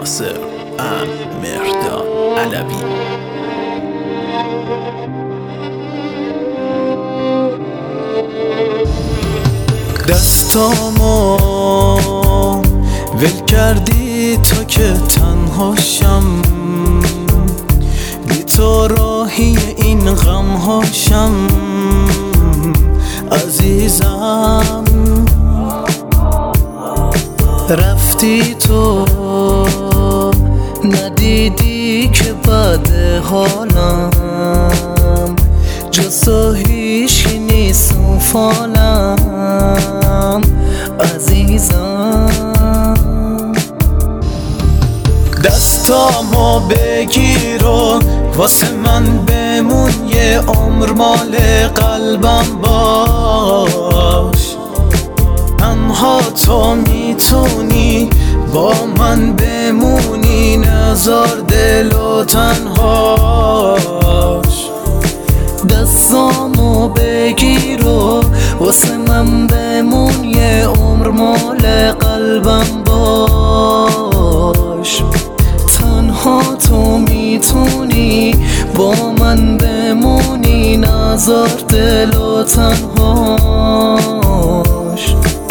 ناصر مردان علوی. دستامو ول کردی تا که تنهاشم، بی تو راهی این غمهاشم عزیزم. رفتی تو ندیدی که بعد حالم جز تو هیچی نیست و فالم عزیزم. دستامو بگیر و واسه من بمون، یه عمر مال قلبم باش. تنها تو میتونی با من بمونی، نذار دل و تنهاش. دستامو بگیر و واسه من بمون، یه عمر مال قلبم باش. تنها تو میتونی با من بمونی، نذار دل و تنهاش.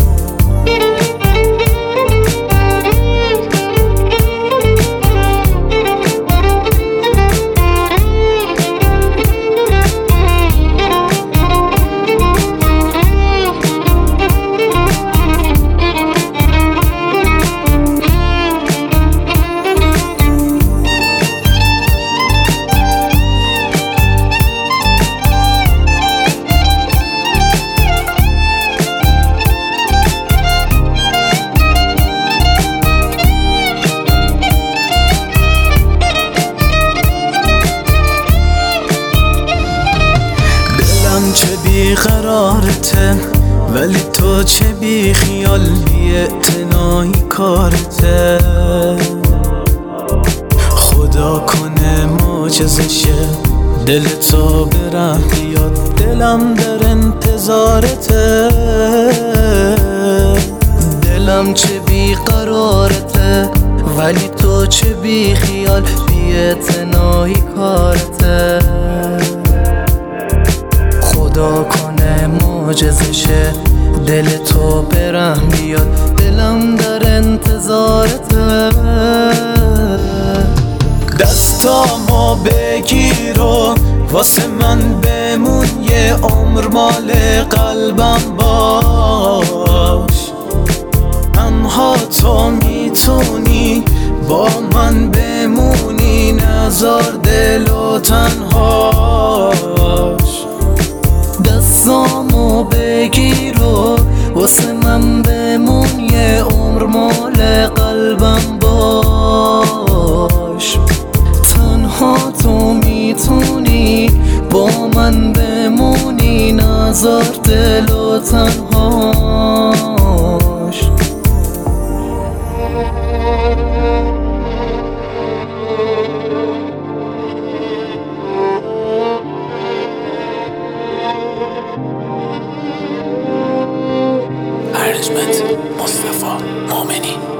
چه بیقرارته ولی تو چه بی خیال، بی اعتنایی کارته. خدا کنه معجزشه دل تو به ره بیاد، دلم در انتظارته. دلم چه بیقرارته ولی تو چه بی خیال، بی اعتنایی کارته. خدا کنه معجزشه دل تو به رحم بیاد، دلم در انتظارته. دستامو بگیر و واسه من بمون، یه عمر مال قلبم باش. تنها تو میتونی با من بمونی، نذار دل و تنهاش. دستامو بگیر و واسه من بمون، یه عمر مال قلبم باش. تنها تو میتونی با من بمونی، نذار دل و تنهاش. ارجمند مصطفی مومنی.